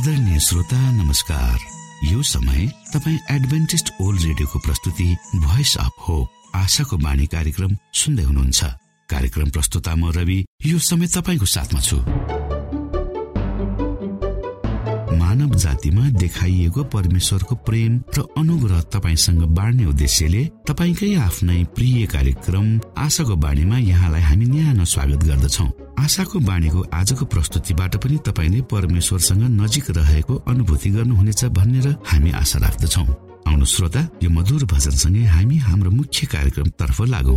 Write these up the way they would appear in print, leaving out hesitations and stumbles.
आदरणीय श्रोता नमस्कार। यो समय तपाईँ एडभेन्टिस्ट ओल्ड रेडियोको प्रस्तुति भोइस अफ होप आशाको बाणी कार्यक्रम सुन्दै हुनुहुन्छ। कार्यक्रम प्रस्तुता म रवि यो समय तपाईको साथमा छु। मानव जातिमा देखाइएको परमेश्वरको प्रेम र अनुग्रह तपाईसँग बाँड्ने उद्देश्यले तपाईकै आफ्नै प्रिय कार्यक्रम आशाको बाणीमा यहाँलाई हामी न्यानो स्वागत गर्दछौं। आशाको बाणीको आजको प्रस्तुतिबाट पनि तपाईले परमेश्वरसँग नजिक रहेको अनुभूति गर्नुहुनेछ भनेर हामी आशा राख्दछौं। आउनु श्रोता, यो मधुर भजनसँगै हामी हाम्रो मुख्य कार्यक्रमतर्फ लागौं।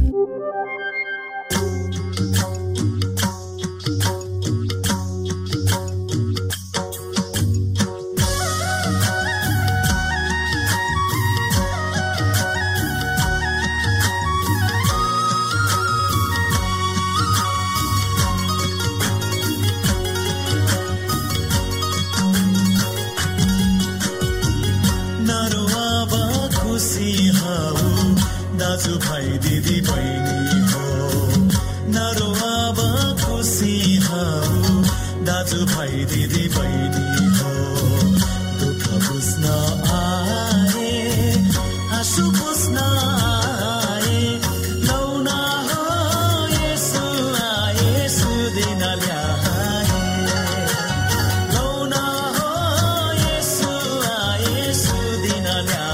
दाजु भाइ दिदी बहिनी हो, नरो अब खुसी हौ। दाजु भाइ दिदी बहिनी हो, दुःख बुझ्न आए, आँसु बुझ्न आए, लौना हो यसो आए, सुदिन ल्याए, लौना हो यसो आए, सुदिन ल्याए।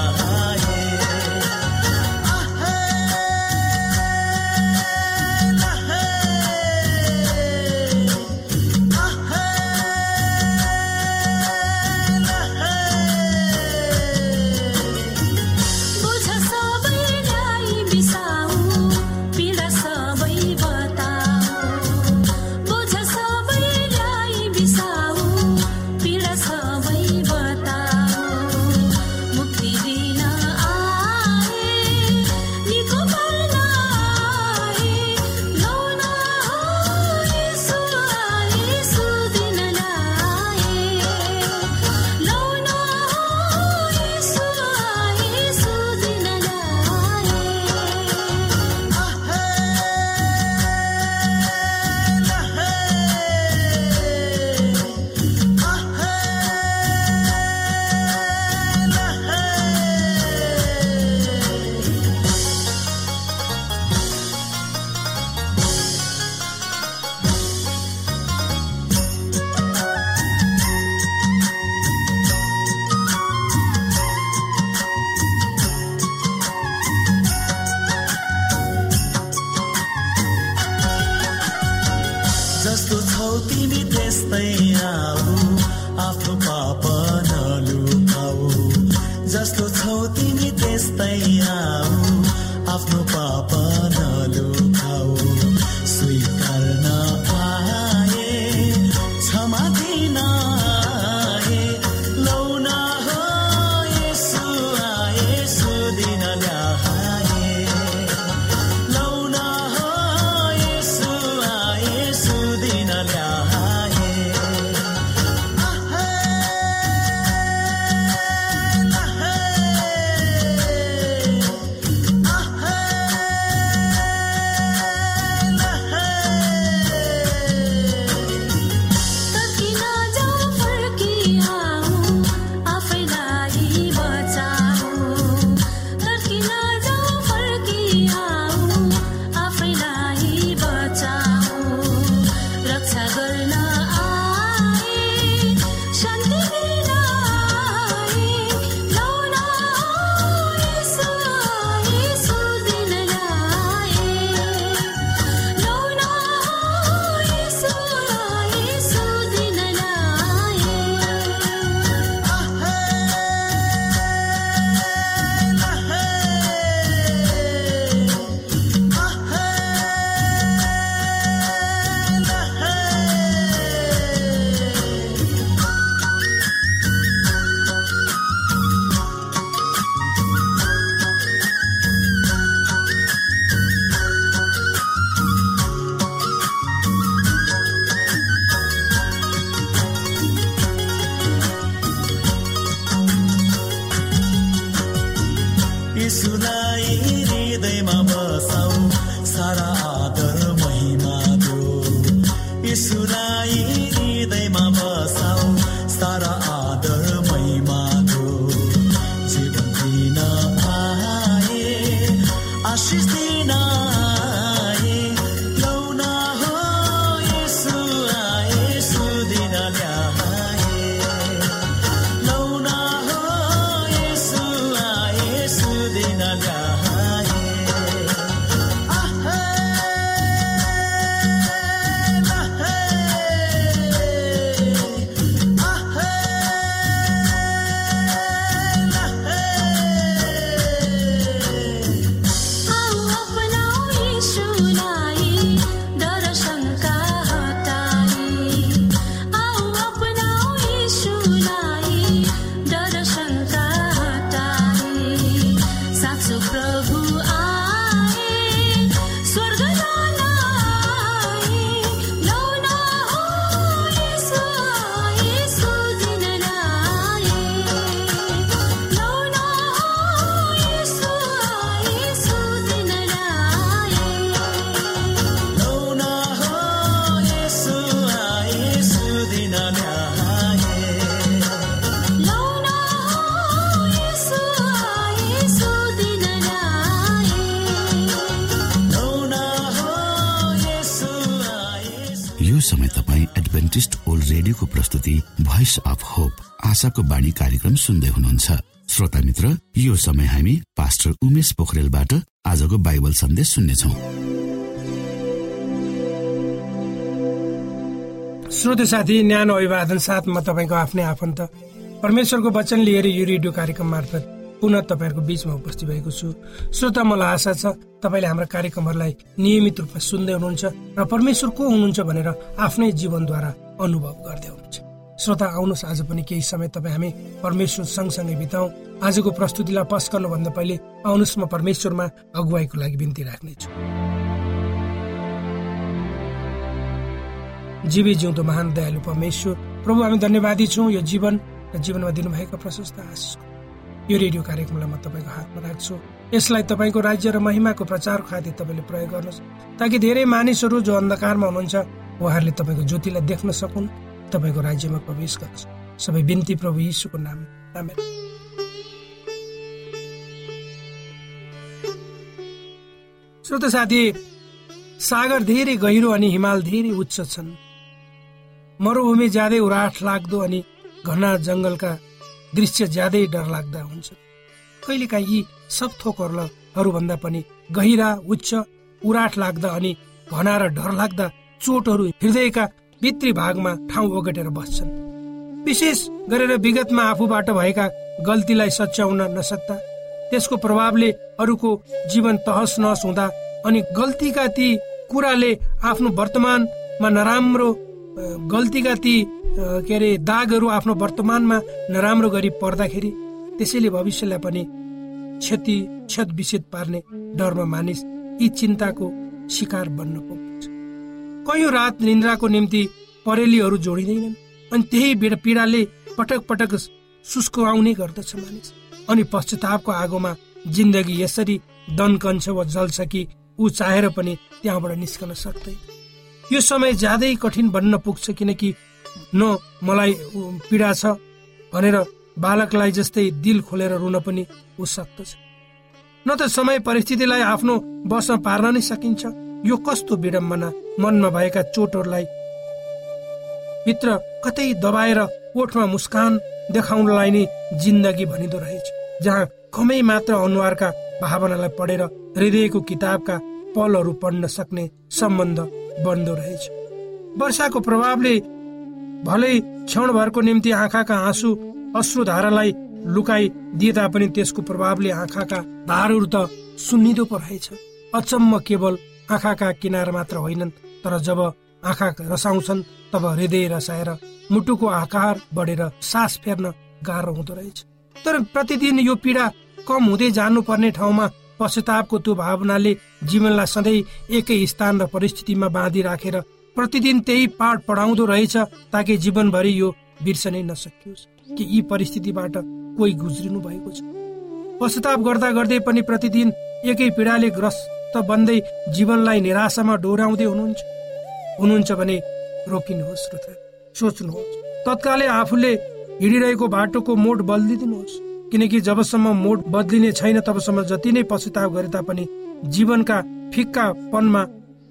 जस्तो छौ तिमी त्यस्तै आऊ, आफ्नो पाप नलुकाऊ। जस्तो छौ तिमी त्यस्तै आऊ, आफ्नो पाप नलुकाऊ। स्वीकार नआए, क्षमा दिन आए, लौना हो यसो आए, सुदिन ल्याए, लौना हो यसो आए, सुदिन ल्याए। यीशुलाई हृदयमा बसाऊ, सारा आदर महिमा दो। यीशुलाई हृदयमा बसाऊ, सारा प्रस्तुति भोइस अफ होप आशाको बाणी कार्यक्रम सुन्दै हुनुहुन्छ। श्रोता मित्र, यो समय हामी पास्टर उमेश पोखरेलबाट आजको बाइबल सन्देश सुन्नेछौँ। श्रोता साथी, न्यानो अभिवादन साथ म तपाईको आफ्नै आफन्त परमेश्वरको वचन लिएर यो रेडियो कार्यक्रम मार्फत पुनः तपाईहरुको बीचमा उपस्थित भएको छु। श्रोता, मलाई आशा छ तपाईले हाम्रो कार्यक्रमहरूलाई नियमित रूपमा सुन्दै हुनुहुन्छ र परमेश्वर को हुनुहुन्छ भनेर आफ्नै जीवनद्वारा अनुभव गर्दै हुनुहुन्छ। श्रोता, आउनुहोस् आज पनि केही समय तपाईँ हामी परमेश्वर सँगसँगै बिताउँ। आजको प्रस्तुतिलाई पस गर्नुभन्दा पहिले आउनुहोस् म परमेश्वरमा अगुवाईको लागि बिन्ती राख्नेछु। जीवी जिउँदो महान दयालु परमेश्वर प्रभु, हामी धन्यवादी छौँ यो जीवन र जीवनमा दिनुभएका प्रशस्त आशिषको। यो रेडियो कार्यक्रमलाई म तपाईँको हातमा राख्छु। यसलाई तपाईँको राज्य र महिमाको प्रचार खातिर तपाईँले प्रयोग गर्नुहोस्, ताकि धेरै मानिसहरू जो अन्धकारमा हुनुहुन्छ उहाँहरूले तपाईँको ज्योतिलाई देख्न सकुन्, तपाईँको राज्यमा प्रवेश गर्नुहोस्। सबै बिन्ती प्रभु यीशुको नाम, आमेन। श्रोता साथी, सागर धेरै गहिरो अनि हिमाल धेरै उच्च छन्। मरुभूमि ज्यादै उराठ लाग्दो अनि घना जंगलका दृश्य ज्यादै डरलाग्दा हुन्छ। कहिलेकाहीँ यी सब थोकहरूभन्दा पनि गहिरा, उच्च, उराठ लाग्दा अनि घना र डरलाग्दा चोटहरू हृदयका भित्री भागमा ठाउँ ओगटेर बस्छन्। विशेष गरेर विगतमा आफूबाट भएका गल्तीलाई सच्याउन नसक्दा, त्यसको प्रभावले अरूको जीवन तहस नहस हुँदा अनि गल्तीका ती कुराले आफ्नो वर्तमानमा नराम्रो गल्तीका ती दागहरू आफ्नो वर्तमानमा नराम्रो गरी पर्दाखेरि त्यसैले भविष्यलाई पनि क्षत विक्षत पार्ने डरमा मानिस यी चिन्ताको शिकार बन्न पुग्छ। कयौं रात निन्द्राको निम्ति परेलीहरू जोडिँदैनन् अनि त्यही पीडाले पटक पटक सुस्कुआउने गर्दछ मानिस। अनि पश्चातापको आगोमा जिन्दगी यसरी दन्कन्छ वा जल्छ कि ऊ चाहेर पनि त्यहाँबाट निस्कन सक्दैन। यो समय ज्यादै कठिन बन्न पुग्छ, किनकि न मलाई पीडा छ भनेर बालकलाई जस्तै दिल खोलेर रुन पनि ऊ सक्दछ, न त समय परिस्थितिलाई आफ्नो बसमा पार्न नै सकिन्छ। यो कस्तो विडम्बना, मनमा भएका चोटहरूलाई भित्र कतै दबाएर ओठमा मुस्कान देखाउनलाई नै जिन्दगी भनिदो रहेछ, जहाँ कमै मात्र अनुहारका भावनालाई पढेर हृदयको किताबका पलहरू पढ्न सक्ने सम्बन्ध बन्द रहेछ। वर्षाको प्रभावले भलै क्षणभरको निम्ति आँखाका अश्रुधारालाई लुकाई दिए तापनि त्यसको प्रभावले आँखाका धारहरू त सुन्निदो पो रहेछ। अचम्म केवल आँखाका किनारा मात्र होइनन्, तर जब आँखा रसाउँछन् तब हृदय रसाएर मुटुको आकार बढेर सास फेर्न गाह्रो हुँदो रहेछ। तर प्रतिदिन यो पीडा कम हुँदै जानुपर्ने ठाउँमा पश्चातापको त्यो भावनाले जीवनलाई सधैँ एकै स्थान र परिस्थितिमा बाँधि राखेर प्रतिदिन त्यही पाठ पढाउँदो रहेछ, ताकि जीवनभरि यो बिर्सनै नसकियोस् कि यी परिस्थितिबाट कोही गुज्रिनु भएको छ। पश्चाताप गर्दा गर्दै पनि प्रतिदिन एकै पीडाले ग्रस्त बन्दै जीवनलाई निराशामा डोर्याउँदै हुनुहुन्छ भने रोकिनुहोस् र सोच्नुहोस्। तत्कालै आफूले हिँडिरहेको बाटोको मोड बदलिदिनुहोस्, किनकि जबसम्म मोड बदलिने छैन तबसम्म जति नै पश्चाताप गरे तापनि जीवनका फिक्कापनमा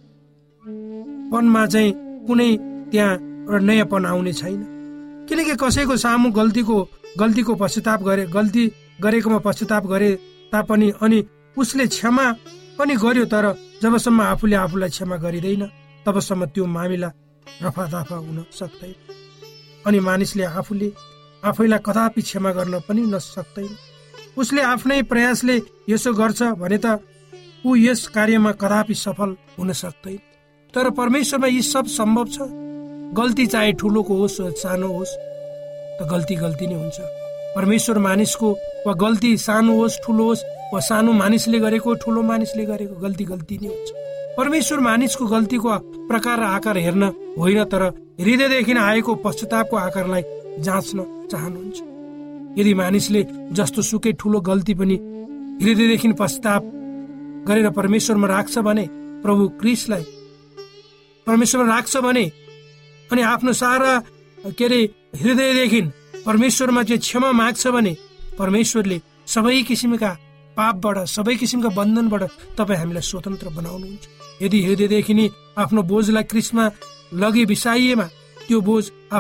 चाहिँ कुनै त्यहाँ नयाँपन आउने छैन। किनकि कसैको सामु गल्तीको पश्चाताप गल्ती गरेकोमा पश्चाताप गरे तापनि अनि उसले क्षमा पनि गर्यो, तर जबसम्म आफूले आफूलाई क्षमा गरिँदैन तबसम्म त्यो मामिला रफादफा हुन सक्दैन अनि मानिसले आफैलाई कदापि क्षमा गर्न पनि नसक्दैन। उसले आफ्नै प्रयासले यसो गर्छ भने त ऊ यस कार्यमा कदापि सफल हुन सक्दैन। तर परमेश्वरमा यी सब सम्भव छ। गल्ती चाहे ठुलोको होस् वा सानो होस्, त गल्ती नै हुन्छ। परमेश्वर मानिसको वा गल्ती सानो होस् ठुलो होस् वा सानो मानिसले गरेको ठुलो मानिसले गरेको गल्ती नै हुन्छ। परमेश्वर मानिसको गल्तीको प्रकार र आकार हेर्न होइन, तर हृदयदेखि आएको पश्चातापको आकारलाई जाँच्न चाहनुहुन्छ। यदि मानिसले जस्तो सुकै ठुलो गल्ती पनि हृदयदेखि पश्चाताप गरेर परमेश्वरमा राख्छ भने प्रभु क्रिस्टलाई परमेश्वरमा राख्छ भने अनि आफ्नो सारा हृदयदेखि परमेश्वरमा चाहिँ क्षमा माग्छ भने परमेश्वरले सबै किसिमका पापबाट सबै किसिमका बन्धनबाट तपाईँ हामीलाई स्वतन्त्र बनाउनुहुन्छ। यदि हृदयदेखि नै आफ्नो बोझलाई क्रिस्टमा लगे बिसाइएमा त्यो बोझ आफ्नो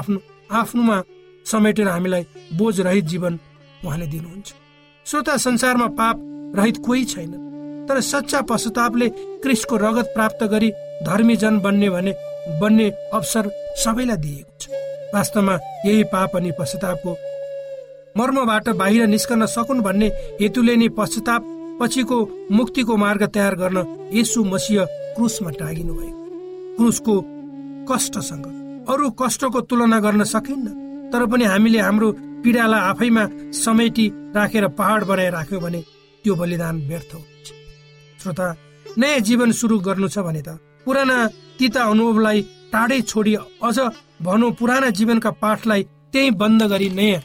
आफ्नोमा समेटेर हामीलाई बोझ रहित जीवन उहाँले दिनुहुन्छ। श्रोता, संसारमा पाप रहित कोही छैन, तर सच्चा पश्चातापले क्रिस्टको रगत प्राप्त गरी धर्मी जन बन्ने अवसर सबैलाई दिएको छ। वास्तवमा यही पाप अनि पश्चातापको मर्मबाट बाहिर निस्कन सकुन् भन्ने हेतुले नै पश्चाताप पछिको मुक्तिको मार्ग तयार गर्न येशू मसीह क्रुसमा टाँगिनु भयो। क्रुसको कष्टसँग अरू कष्टको तुलना गर्न सकिन्न, तर पनि हामीले हाम्रो पीडालाई आफैमा समेटी राखेर पहाड बनाइ राख्यौं भने त्यो बलिदान व्यर्थ हुन्छ। श्रोता, नयाँ जीवन सुरु गर्नु छ भने त पुराना तिता अनुभवलाई टाढै छोडी अझ भनौं पुराना जीवनका पाठलाई त्यही बन्द गरी नयाँ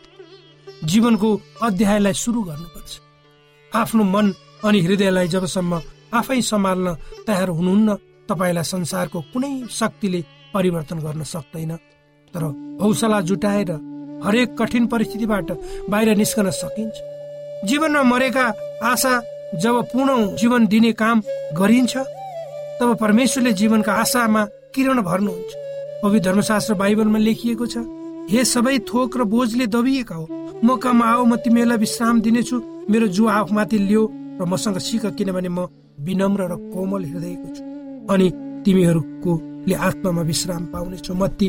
जीवनको अध्यायलाई सुरु गर्नुपर्छ। आफ्नो मन अनि हृदयलाई जबसम्म आफै सम्हाल्न तयार हुनुहुन्न, तपाईलाई संसारको कुनै शक्तिले परिवर्तन गर्न सक्दैन। तर हौसला जुटाएर हरेक कठिन परिस्थितिबाट बाहिर निस्कन सकिन्छ। जीवनमा मरेका आशा जब पूर्ण जीवन दिने काम गरिन्छ, तब परमेश्वरले जीवनका आशामा किरण भर्नुहुन्छ। पवित्र धर्मशास्त्र बाइबलमा लेखिएको छ, हे सबै थोक र बोझले दबिएका हो, म कहाँ आऊ, म तिमीहरूलाई विश्राम दिनेछु। मेरो जुवा आफूमाथि लियो र मसँग सिक, किनभने म विनम्र र कोमल हृदयको छु, अनि तिमीहरूकोले आत्मामा विश्राम पाउनेछौ। मत्ती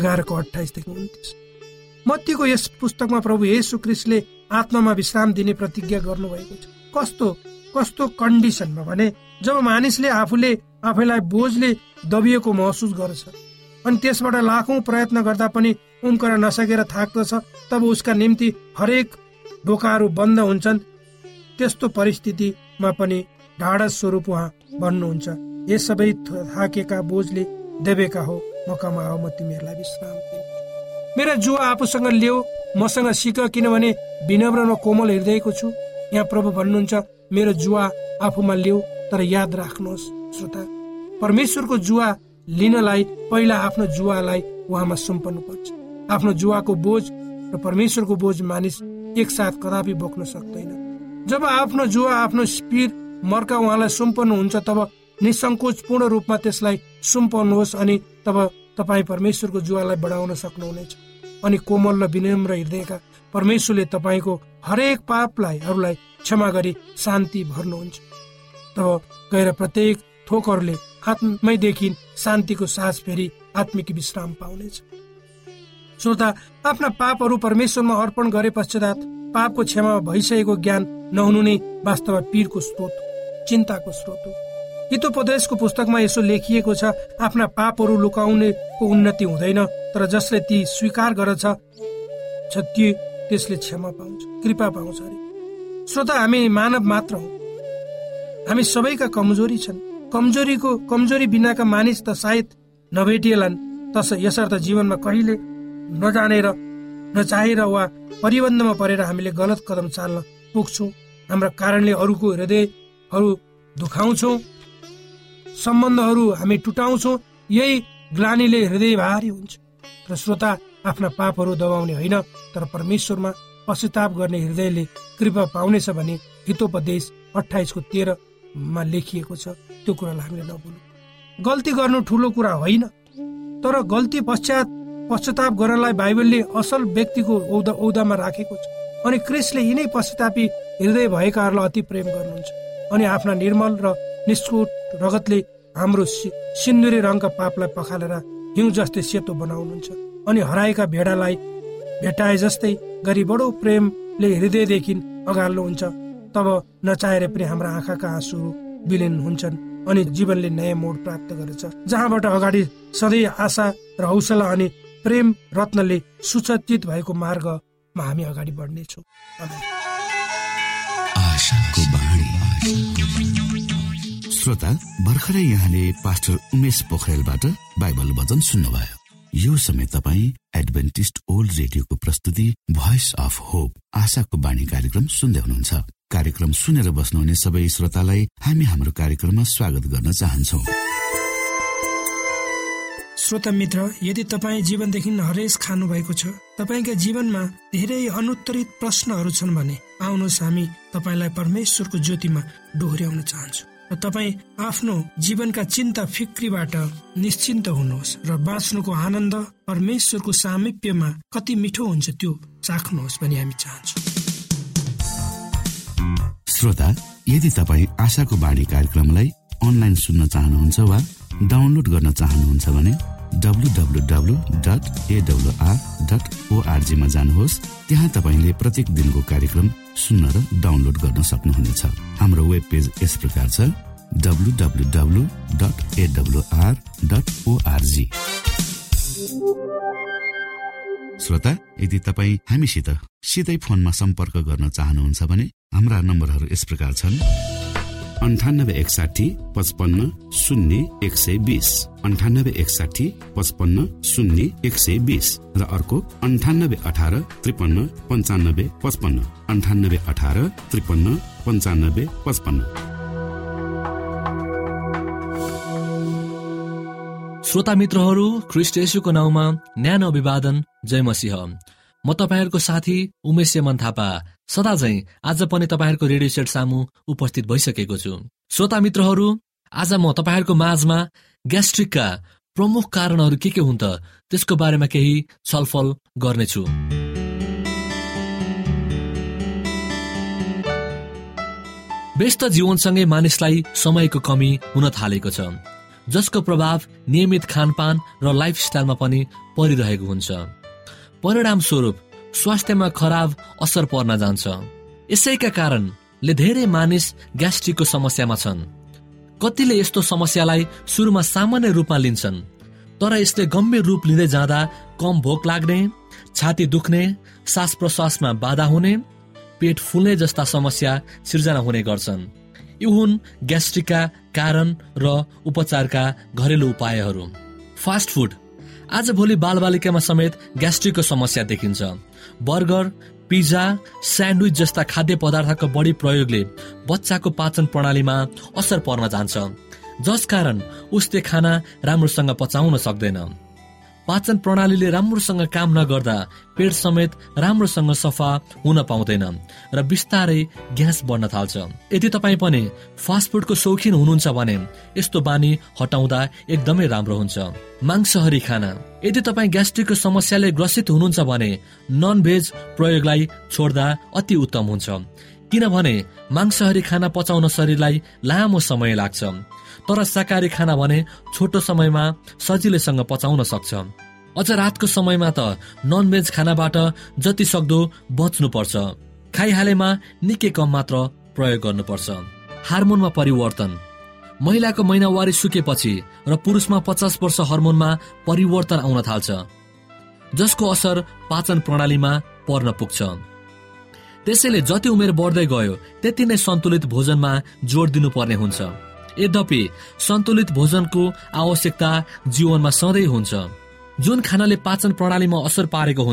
11:28-29। मत्तीको यस पुस्तकमा प्रभु येशू ख्रीष्टले आत्मामा विश्राम दिने प्रतिज्ञा गर्नुभएको छ। कस्तो कन्डिसनमा भने जब मानिसले आफैलाई बोझले दबिएको महसुस गर्छ अनि त्यसबाट लाखौं प्रयत्न गर्दा पनि उम्कन नसकेर थाक्दछ, तब उसका निम्ति हरेक ढोकाहरू बन्द हुन्छन्। त्यस्तो परिस्थितिमा पनि ढाडस स्वरूप उहाँ भन्नुहुन्छ, ये सबै थाकेका बोझले दबेका हो, म कहाँ आऊ, म तिमीहरूलाई विश्राम दिन्छु। मेरा जुवा आफूसँग ल्याऊ, मसँग सिक, किनभने विनम्र र कोमल हृदयको छु। यहाँ प्रभु भन्नुहुन्छ, मेरो जुवा आफूमा ल्याऊ। तर याद राख्नुहोस् श्रोता, परमेश्वरको जुवा लिनलाई पहिला आफ्नो जुवालाई उहाँमा सुम्पनु पर्छ। आफ्नो जुवाको बोझ र परमेश्वरको बोझ मानिस एकसाथ कदापि बोक्न सक्दैन। जब आफ्नो जुवा, आफ्नो स्पिर मर्का उहाँलाई सुम्पनुहुन्छ, तब निसंकोच पूर्ण रूपमा त्यसलाई सुम्पाउनुहोस्, अनि तब तपाईँ परमेश्वरको जुवालाई बढाउन सक्नुहुनेछ। अनि कोमल र विनम्र हृदयका परमेश्वरले तपाईँको हरेक पापलाई क्षमा गरी शान्ति भर्नुहुन्छ। तब गएर प्रत्येक थोकहरूले आत्मैदेखि शान्तिको सास फेरि आत्मिक विश्राम पाउनेछ। श्रोता, आफ्ना पापहरू परमेश्वरमा अर्पण गरे पश्चात पापको क्षमा भइसकेको ज्ञान नहुनु नै वास्तवमा पीरको स्रोत, चिन्ताको स्रोत हो। हितोपदेशको पुस्तकमा यसो लेखिएको छ, आफ्ना पापहरू लुकाउनेको उन्नति हुँदैन, तर जसले ती स्वीकार गर्छ त्यसले क्षमा पाउँछ, कृपा पाउँछ अरे। श्रोता, हामी मानव मात्र हौ, हामी सबैका कमजोरी छन्। कमजोरी बिनाका मानिस त सायद नभेटिएलान्। यसर्थ जीवनमा कहिले नजानेर, नचाहेर वा परिबन्धमा परेर हामीले गलत कदम चाल्न पुग्छौँ। हाम्रा कारणले अरूको हृदयहरू दुखाउँछौँ, सम्बन्धहरू हामी टुटाउँछौँ। यही ग्लानीले हृदय भारी हुन्छ। र श्रोता, आफ्ना पापहरू दबाउने होइन, तर परमेश्वरमा पश्चाताप गर्ने हृदयले कृपा पाउनेछ भने हितोपदेश 28:13 लेखिएको छ। त्यो कुरालाई हामीले नभुलौँ। गल्ती गर्नु ठुलो कुरा होइन, तर गल्ती पश्चाताप गर्नलाई बाइबलले असल व्यक्तिको औदामा राखेको छ। अनि क्रिस्टले यिनै पश्चातापी हृदय भएकाहरूलाई अति प्रेम गर्नुहुन्छ, अनि आफ्ना निर्मल र निष्ठुर रगतले हाम्रो सिन्दुरी रङका पापलाई पखालेर हिउँ जस्तै सेतो बनाउनुहुन्छ। अनि हराएका भेडालाई भेटाए जस्तै गरी बडो प्रेमले हृदयदेखि अगाल्नुहुन्छ। तब नचाहेर पनि हाम्रा आँखाका आँसुहरू विलीन हुन्छन्, अनि जीवनले नयाँ मोड प्राप्त गर्छ, जहाँबाट अगाडि सधैँ आशा र हौसला अनि प्रेम रत्नले सुसज्जित भएको मार्गमा हामी अगाडि बढ्नेछौँ। श्रोता, भर्खरै यहाँले पास्टर उमेश पोखरेलबाट बाइबल वचन सुन्नुभयो। यो समय तपाईँ एडभेन्टिस्ट ओल्ड रेडियोको प्रस्तुति भोइस अफ होप, आशाको बाणी कार्यक्रम सुन्दै हुनुहुन्छ। कार्यक्रम सुनेर बस्नुहुने सबै श्रोतालाई हामी हाम्रो कार्यक्रममा स्वागत गर्न चाहन्छौँ। श्रोता मित्र, यदि तपाईँ जीवनदेखि हरेस खानु भएको छ, तपाईँका जीवनमा धेरै अनुत्तरित प्रश्नहरू छन् भने आउनुहोस् हामी तपाईँलाई परमेश्वरको ज्योतिमा डोहोर्याउन चाहन्छौँ र तपाईँ आफ्नो जीवनका चिन्ता फिक्रीबाट निश्चिन्त हुनुहोस् र बाँच्नुको आनन्द परमेश्वरको सामिप्यमा कति मिठो हुन्छ त्यो चाख्नुहोस् भनी हामी चाहन्छौँ। श्रोता, यदि तपाईँ आशाको बाणी कार्यक्रमलाई अनलाइन सुन्न चाहनुहुन्छ वा डाउनलोड गर्न चाहनुहुन्छ भने www.awr.org मा जानुहोस्। त्यहाँ तपाईले प्रत्येक दिनको कार्यक्रम सुन्न र डाउनलोड गर्न सक्नुहुनेछ। हाम्रो वेब पेज यस प्रकार छ www.awr.org। श्रोता, यदि तपाईँ हामीसित सिधै फोनमा सम्पर्क गर्न चाहनुहुन्छ भने हाम्रा नम्बरहरू यस प्रकार छन्: 9861 55 0 120, 9861 55 0 120 र अर्को 9818 53 95 55, 9818 53 95 55। श्रोता मित्रहरू, ख्रीष्ट येशूको नाउँमा न्यानो अभिवादन, जय मसीह। म तपाईहरुको साथी उमेश मन थापा सदा झैं आज पनि तपाईहरुको रेडियो सेट सामु उपस्थित भइसकेको छु। श्रोता मित्रहरू, आज म तपाईहरुको माझमा ग्यास्ट्रिकका प्रमुख कारणहरू के हुन् त त्यसको बारेमा केही छलफल गर्नेछु। व्यस्त जीवनसँगै मानिसलाई समयको कमी हुन थालेको छ, जसको प्रभाव नियमित खानपान र लाइफस्टाइलमा पनि परिरहेको हुन्छ। परिणाम स्वरूप स्वास्थ्यमा खराब असर पर्न जान्छ। यसैका कारणले धेरै मानिस ग्यास्ट्रिकको समस्यामा छन्। कतिले यस्तो समस्यालाई सुरुमा सामान्य रूपमा लिन्छन्, तर यसले गम्भीर रूप लिँदै जाँदा कम भोक लाग्ने, छाती दुख्ने, सास प्रश्वासमा बाधा हुने, पेट फुल्ने जस्ता समस्या सिर्जना हुने गर्छन्। यी हुन् ग्यास्ट्रिकका कारण र उपचारका घरेलु उपायहरू। Fast food. आजभोलि बालबालिकामा समेत ग्यास्ट्रिकको समस्या देखिन्छ। बर्गर, पिज्जा, स्यान्डविच जस्ता खाद्य पदार्थको बढी प्रयोगले बच्चाको पाचन प्रणालीमा असर पर्न जान्छ, जसकारण उसले खाना राम्रोसँग पचाउन सक्दैन। पाचन प्रणालीले राम्रोसँग काम नगर्दा पेट समेत राम्रोसँग सफा हुन पाउँदैन र बिस्तारै ग्यास बढ्न थाल्छ। यदि तपाईँ पनि फास्ट फुडको शौखिन हुनुहुन्छ भने यस्तो बानी हटाउँदा एकदमै राम्रो हुन्छ। मांसाहारी खाना। यदि तपाईँ ग्यास्ट्रिकको समस्याले ग्रसित हुनुहुन्छ भने नन भेज प्रयोगलाई छोड्दा अति उत्तम हुन्छ, किनभने मांसाहारी खाना पचाउन शरीरलाई लामो समय लाग्छ, तर शाकाहारी खाना भने छोटो समयमा सजिलैसँग पचाउन सक्छ। अझ रातको समयमा त नन भेज खानाबाट जति सक्दो बच्नुपर्छ। खाइहालेमा निकै कम मात्र प्रयोग गर्नुपर्छ। हार्मोनमा परिवर्तन। महिलाको महिनावारी सुकेपछि र पुरुषमा 50 वर्ष हार्मोनमा परिवर्तन आउन थाल्छ, जसको असर पाचन प्रणालीमा पर्न पुग्छ। त्यसैले जति उमेर बढ्दै गयो त्यति नै सन्तुलित भोजनमा जोड दिनुपर्ने हुन्छ। यद्यपि सन्तुलित भोजनको आवश्यकता जीवनमा सधैँ हुन्छ। जुन खानाले पाचन प्रणालीमा असर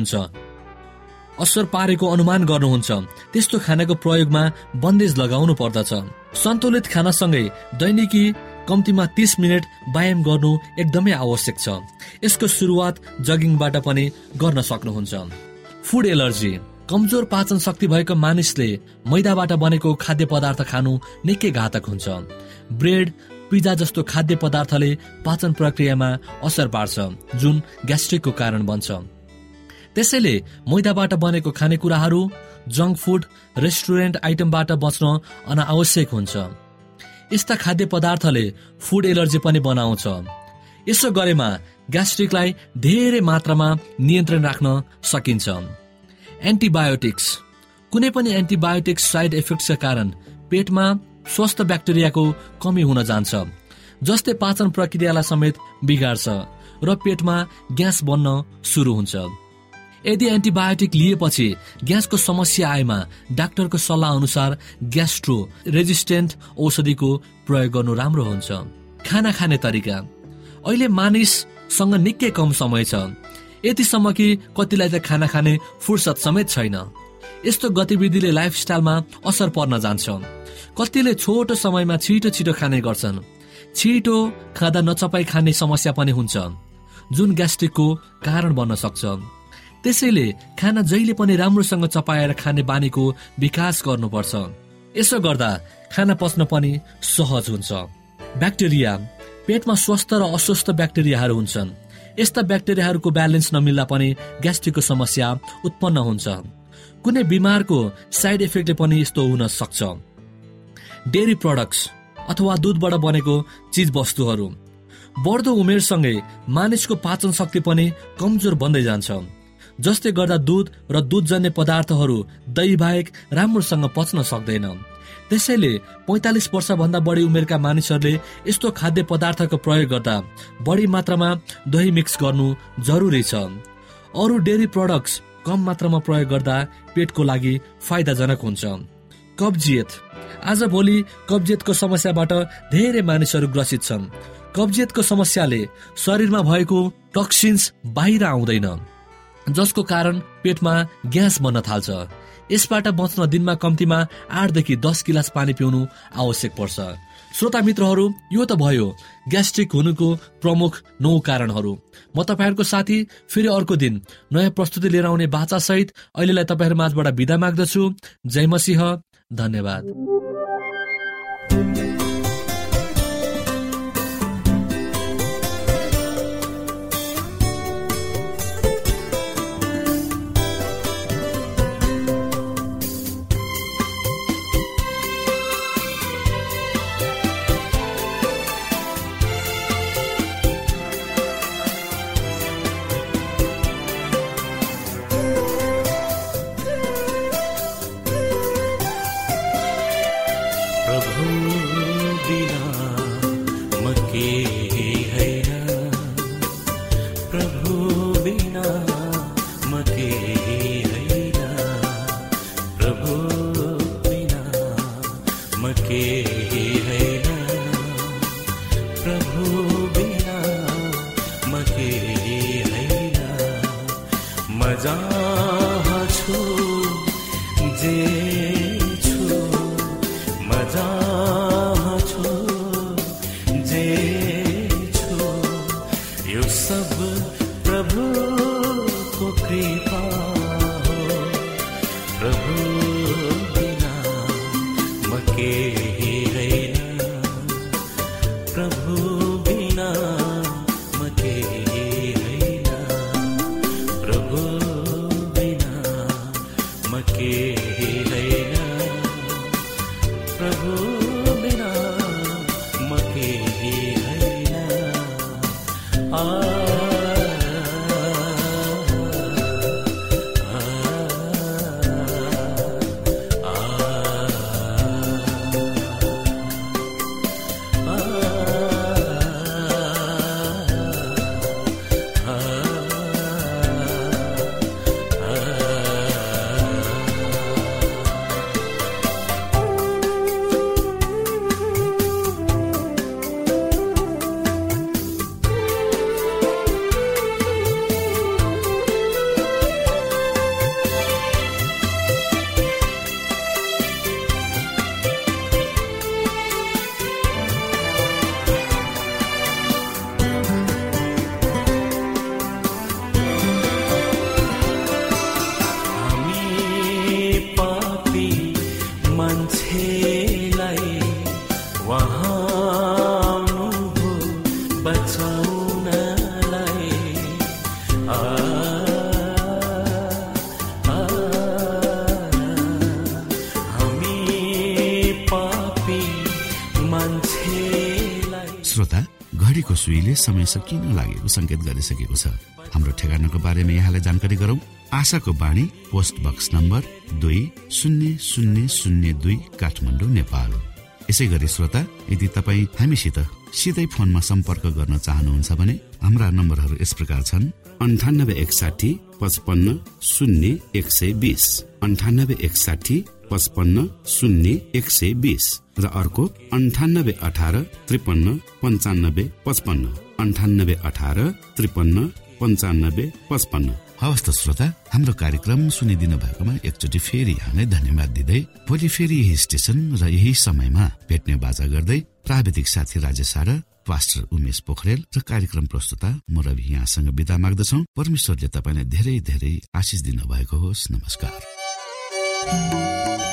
पारेको अनुमान गर्नुहुन्छ त्यस्तो खानाको प्रयोगमा बन्देज लगाउनु पर्दछ। सन्तुलित खानासँगै दैनिकी कम्तीमा 30 मिनट व्यायाम गर्नु एकदमै आवश्यक छ। यसको सुरुवात जगिङबाट पनि गर्न सक्नुहुन्छ। Food allergy. कमजोर पाचन शक्ति भएको मानिसले मैदाबाट बनेको खाद्य पदार्थ खानु निकै घातक हुन्छ। ब्रेड, पिज्जा जस्तो खाद्य पदार्थले पाचन प्रक्रियामा असर पार्छ, जुन ग्यास्ट्रिकको कारण बन्छ। त्यसैले मैदाबाट बनेको खानेकुराहरू, जङ्क फुड, रेस्टुरेन्ट आइटमबाट बच्न अनावश्यक हुन्छ। यस्ता खाद्य पदार्थले फुड एलर्जी पनि बनाउँछ। यसो गरेमा ग्यास्ट्रिकलाई धेरै मात्रामा नियन्त्रण राख्न सकिन्छ। एन्टिबायोटिक्स। कुनै पनि एन्टिबायोटिक्स साइड इफेक्ट्सका कारण पेटमा स्वस्थ ब्याक्टेरियाको कमी हुन जान्छ, जसले पाचन प्रक्रियालाई समेत बिगार्छ र पेटमा ग्यास बन्न सुरु हुन्छ। यदि एन्टिबायोटिक लिएपछि ग्यासको समस्या आएमा डाक्टरको सल्लाह अनुसार ग्यास्ट्रो रेजिस्टेन्ट औषधिको प्रयोग गर्नु राम्रो हुन्छ। खाना खाने तरिका। अहिले मानिससँग निकै कम समय छ, यतिसम्म कि कतिलाई त खाना खाने फुर्सद समेत छैन। यस्तो गतिविधिले लाइफस्टाइलमा असर पर्न जान्छ। कतिले छोटो समयमा छिटो छिटो खाने गर्छन्। छिटो खाँदा नचपाई खाने समस्या पनि हुन्छ, जुन ग्यास्ट्रिकको कारण बन्न सक्छ। त्यसैले खाना जहिले पनि राम्रोसँग चपाएर खाने बानीको विकास गर्नुपर्छ। यसो गर्दा खाना पच्न पनि सहज हुन्छ। ब्याक्टेरिया, पेटमा स्वस्थ र अस्वस्थ ब्याक्टेरियाहरू हुन्छन्। यस्ता ब्याक्टेरियाहरूको ब्यालेन्स नमिल्दा पनि ग्यास्ट्रिकको समस्या उत्पन्न हुन्छ। कुनै बिमारको साइड इफेक्टले पनि यस्तो हुन सक्छ। डेरी प्रोडक्ट्स अथवा दूधबाट बनेको चीज वस्तुहरू, बढ्दो उमेरसँगै मानिसको पाचन शक्ति पनि कमजोर बन्दै जान्छ, जसले गर्दा दूध र दूधजन्य पदार्थहरू दही बाहेक राम्रोसँग पच्न सक्दैन। त्यसैले 45 वर्षभन्दा बढी उमेरका मानिसहरूले यस्तो खाद्य पदार्थको प्रयोग गर्दा बढी मात्रामा दही मिक्स गर्नु जरुरी छ। अरू डेरी प्रोडक्ट्स कम मात्रामा प्रयोग गर्दा पेटको लागि फाइदाजनक हुन्छ। कब्जियत, आजभोलि कब्जियतको समस्याबाट धेरै मानिसहरू ग्रसित छन्। कब्जियतको समस्याले शरीरमा भएको टक्सिन्स बाहिर आउँदैन, जसको कारण पेटमा ग्यास बन्न थाल्छ। यसबाट बच्न दिनमा कम्तीमा 8 देखि 10 गिलास पानी पिउनु आवश्यक पर्छ। श्रोता मित्रहरू, यो त भयो ग्यास्ट्रिक हुनुको प्रमुख 9 कारणहरू। म तपाईहरुको साथी फेरि अर्को दिन नयाँ प्रस्तुति लिएर आउने बाचा सहित अहिलेलाई तपाईहरु माझबाट बिदा माग्दछु। जय मसीह, धन्यवाद। श्रोता, घडीको सुईले समय सकिन लागेको संकेत गरिसकेको छ। हाम्रो ठेगानाको बारेमा यहाँलाई जानकारी गरौं। आशाको बाणी, post box number 200002 Kathmandu, Nepal. यसै गरी श्रोता, यदि तपाईँ हामीसित सिधै फोनमा सम्पर्क गर्न चाहनुहुन्छ भने हाम्रा नम्बरहरू यस प्रकार छन्: 9861 55 0 120, 9861 55 0 120 र अर्को 9818 53 95 55, 9818 53 95 55। हवस् त श्रोता, हाम्रो कार्यक्रम सुनिदिनु भएकोमा एकचोटि फेरि यहाँलाई धन्यवाद दिँदै भोलि फेरि यही स्टेशन र यही समयमा भेट्ने बाजा गर्दै प्राविधिक साथी राजेश आर, पास्टर उमेश पोखरेल र कार्यक्रम प्रस्तुता म रवि यहाँसँग बिदा माग्दछौं। परमेश्वरले तपाईलाई धेरै धेरै आशिष दिनु भएको होस्। नमस्कार।